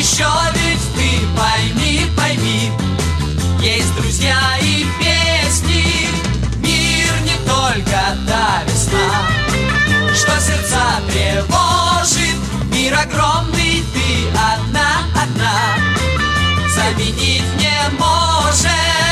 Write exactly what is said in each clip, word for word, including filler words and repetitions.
еще ведь ты пойми, пойми, есть друзья и песни. Мир не только та весна, что сердца тревожит. Мир огромный, ты одна, одна, заменить не можешь.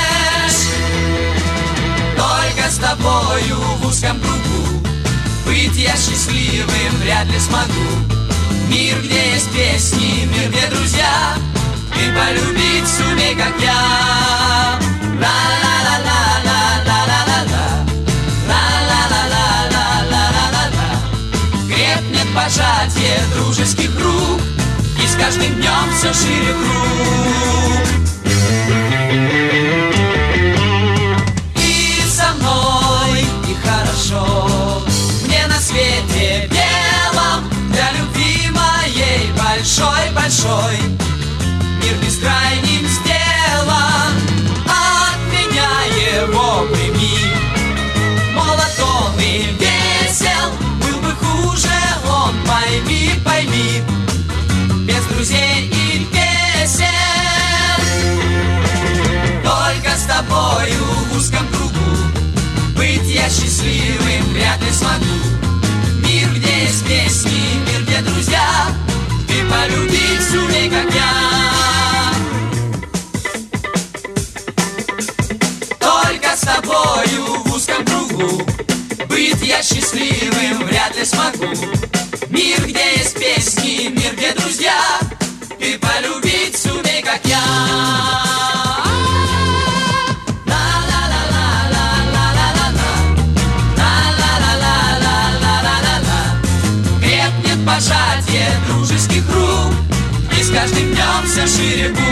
Только с тобою в узком кругу быть я счастливым вряд ли смогу. Мир, где есть песни, мир, где друзья, ты полюбить сумей, как я. Ла-ла-ла-ла-ла-ла-ла-ла-ла, ла-ла-ла-ла-ла-ла-ла-ла. Крепнет пожатие дружеских рук, и с каждым днем все шире круг. И со мной, и хорошо мне на свете белом, для любви моей большой-большой мир бескрайним сделан. От меня его прими, молод он и весел, был бы хуже он, пойми, пойми, без друзей и песен. Только с тобою в узком кругу быть я счастливым вряд ли смогу. Мир, где есть песни, мир, где друзья, ты полюбить сумей, как я. Только с тобою в узком кругу быть я счастливым вряд ли смогу. Мир, где есть песни, мир, где друзья, ты полюбить сумей, как я. Пожатие дружеских рук, и с каждым днем все шире.